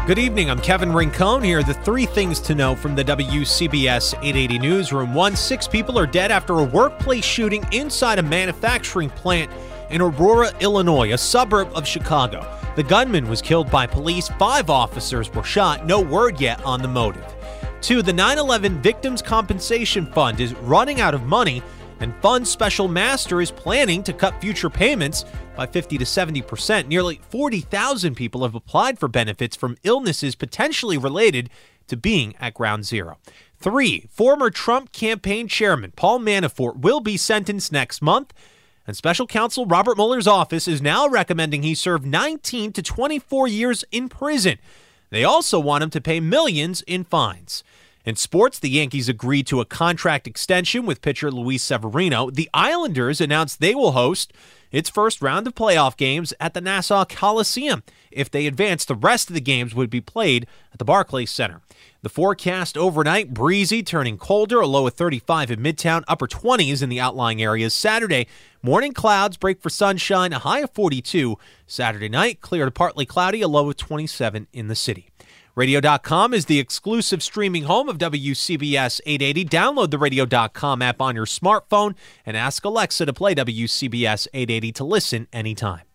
Good evening, I'm Kevin Rincon. Here are the three things to know from the WCBS 880 newsroom. 1, 6 people are dead after a workplace shooting inside a manufacturing plant in Aurora, Illinois, a suburb of Chicago. The gunman was killed by police. 5 officers were shot. No word yet on the motive. 2, the 9/11 Victims Compensation Fund is running out of money, and Fund's special master is planning to cut future payments by 50 to 70%. Nearly 40,000 people have applied for benefits from illnesses potentially related to being at ground zero. 3, former Trump campaign chairman Paul Manafort will be sentenced next month, and special counsel Robert Mueller's office is now recommending he serve 19 to 24 years in prison. They also want him to pay millions in fines. In sports, the Yankees agreed to a contract extension with pitcher Luis Severino. The Islanders announced they will host its first round of playoff games at the Nassau Coliseum. If they advance, the rest of the games would be played at the Barclays Center. The forecast overnight, breezy, turning colder, a low of 35 in Midtown, upper 20s in the outlying areas. Saturday, morning clouds break for sunshine, a high of 42. Saturday night, clear to partly cloudy, a low of 27 in the city. Radio.com is the exclusive streaming home of WCBS 880. Download the Radio.com app on your smartphone and ask Alexa to play WCBS 880 to listen anytime.